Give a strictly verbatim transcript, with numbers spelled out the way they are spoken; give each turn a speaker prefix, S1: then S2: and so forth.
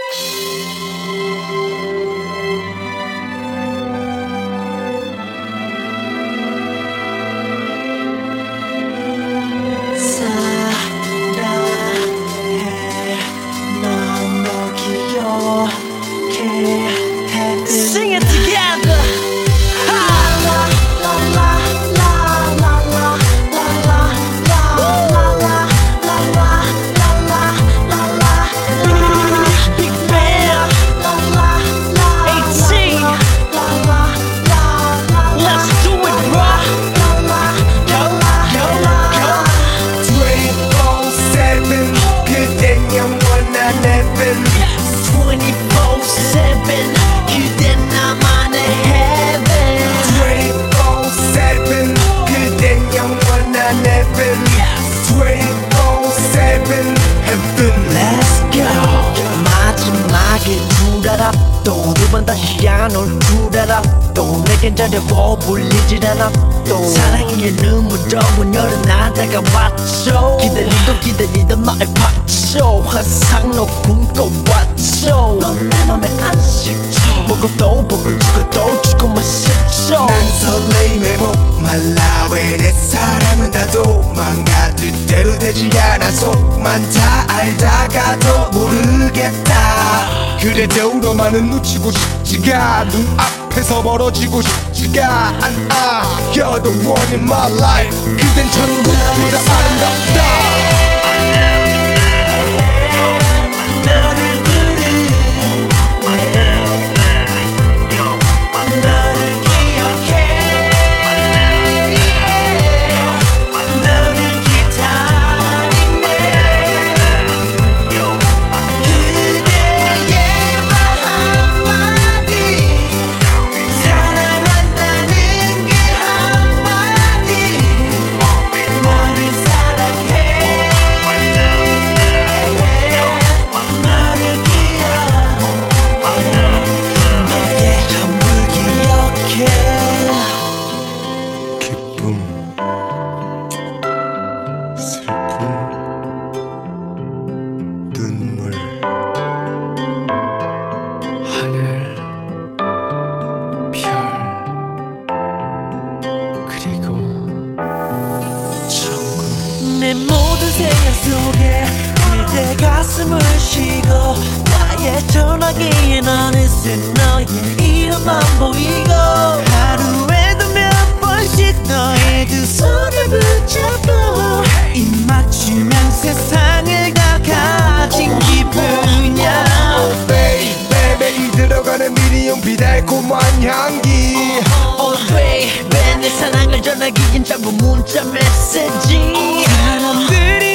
S1: Sing it together. Big Band, eighteen. Let's do it, bruh. Go, go, go.
S2: twenty-four seven 그댄 영원한 heaven.
S1: twenty-four seven 그댄 나만의 heaven.
S2: twenty-four seven 그댄 영원한 heaven. twenty-four seven heaven.
S1: Let's go. 마지막에 줄 알아. 또 두 번 다시 향한 올 줄 알아. 또 내겐 자려고 불리질 않아. 또 사랑의 눈물로 문열어 나다가 왔죠. 기다리던 기다리던 나의 봤죠. 항상 너 꿈꿔왔죠. 넌 내 맘에 안식죠. 보고 또 보고 주고 또 주고만 싶죠.
S2: 난 설레임에 목말라 왜 내 사랑은 다 도망가 뜻대로 되지 않아 속만 다 알다가도 모르겠다. 그래도 너만은 놓치고 싶지가 눈앞에서 멀어지고 싶지가 않아. You're the one in my life. 그댄 천국보다 아름답다. 눈물 하늘 별 그리고 천국.
S1: 내 모든 생각 속에 그대 가슴을 쉬고 나의 전화기엔 어느새 너의 이름만 보이고 하루에도 몇 번씩 너의 두 손을 붙잡고 입 맞추면 세상을 다 가진 기분이야.
S2: Oh baby 매일 들어가는 미리용비 달콤한 향기.
S1: Oh baby 내 사랑을 전하기엔 전부 문자 메시지. 사람들이